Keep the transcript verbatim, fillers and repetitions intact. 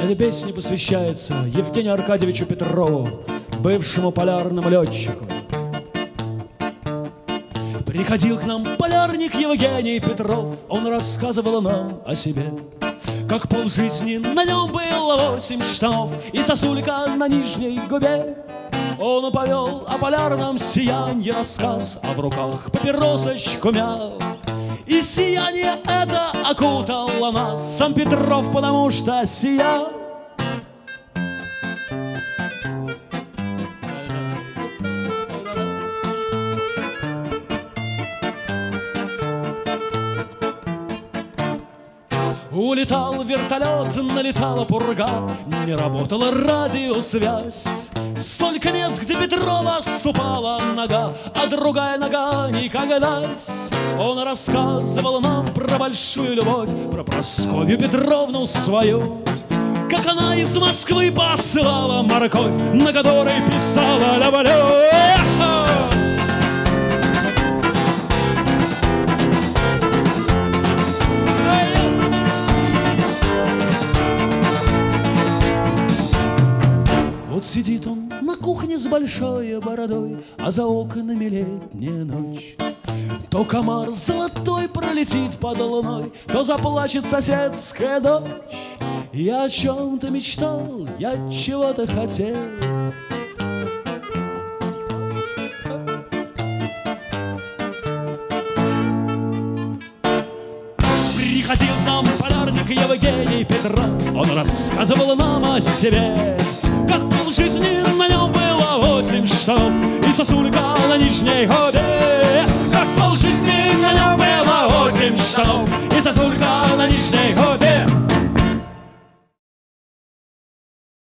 Эта песня посвящается Евгению Аркадьевичу Петрову, бывшему полярному летчику. Приходил к нам полярник Евгений Петров, он рассказывал нам о себе, как полжизни на нем было восемь штанов и сосулька на нижней губе. Он повел о полярном сиянье рассказ, а в руках папиросочку мял. И сияние это окутало нас, сам Петров, потому что сиял. Улетал вертолет, налетала пурга, не работала радиосвязь. Столько мест, где Петрова ступала нога, а другая нога никогдась. Он рассказывал нам про большую любовь, про Прасковью Петровну свою, как она из Москвы посылала морковь, на которой писала «люблю». Вот сидит он на кухне с большой бородой, а за окнами летняя ночь. То комар золотой пролетит под луной, то заплачет соседская дочь. Я о чем-то мечтал, я чего-то хотел. Приходил к нам полярник Евгений Петров, он рассказывал нам о себе, как полжизни на нем было восемь штанов и сосулька на нижней губе.